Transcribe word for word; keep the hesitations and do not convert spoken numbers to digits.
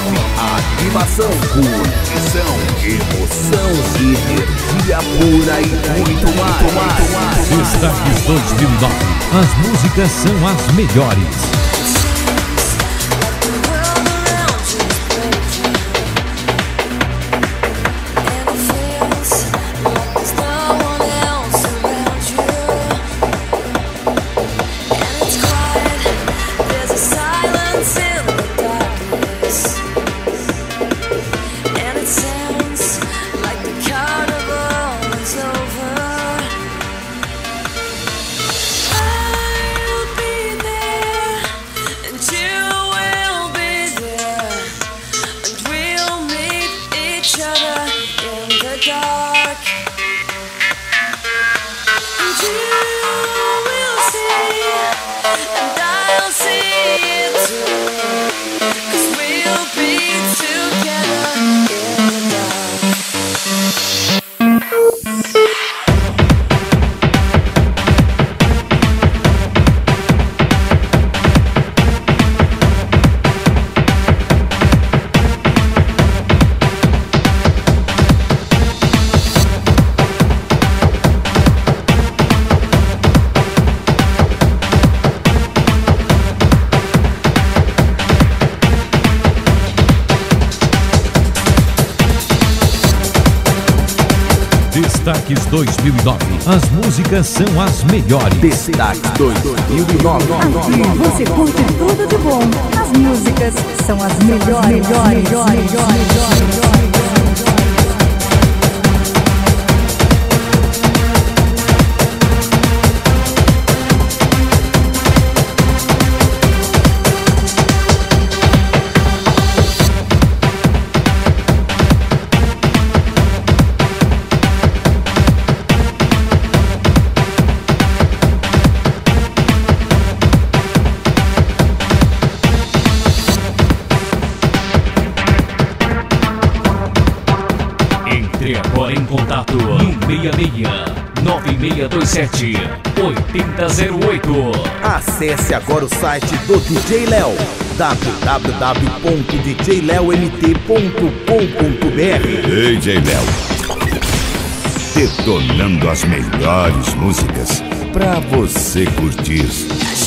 Animação, curtição, emoção, energia pura e muito mais. Destaques dois mil e nove. As músicas são as melhores. Destaques dois mil e nove. As músicas são as melhores. Destaques dois mil e nove. Aqui você curte tudo de bom. As músicas são as melhores. melhores, melhores, melhores. Entre agora em contato no seis seis nove seis dois sete oito zero zero oito. Acesse agora o site do D J Léo, w w w ponto d j léo m t ponto com ponto b r. D J Léo, detonando as melhores músicas pra você curtir.